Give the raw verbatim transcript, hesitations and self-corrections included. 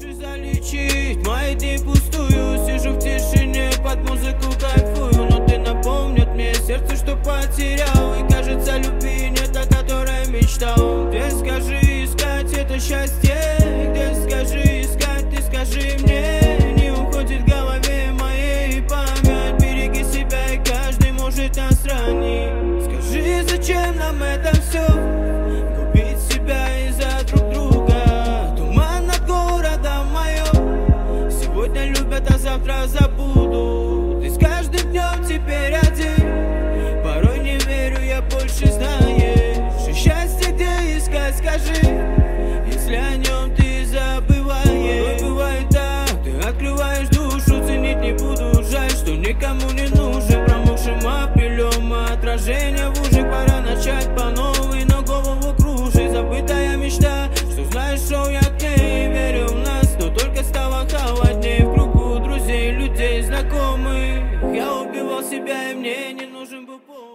Хочу залечить мои дни пустую. Сижу в тишине, под музыку кайфую. Но ты напомнит мне сердце, что потерял. И кажется, любви нет, о которой мечтал. Где, скажи, искать это счастье? Где, скажи, искать, ты скажи мне. Не уходит в голове моей память. Береги себя, и каждый может нас ранить. Скажи, зачем нам это все? Губить себя из-за друг друга. Туман над городом моем. Сегодня любят, а завтра забудут. Ты с каждым днем теперь один. Порой не верю, я больше знаешь. И счастье где искать, скажи, если о нем ты забываешь. Порой бывает так, ты открываешь душу. Ценить не буду, жаль, что никому не нужен. Промокшим апрелем отражение в ужик. Пора начать по новой, но голову кружит. Забытая мечта, что знаешь, шел я к ней. Верил в нас, но только стало холодней. В кругу друзей, людей, знакомых я убивал себя, и мне не нужен был повод.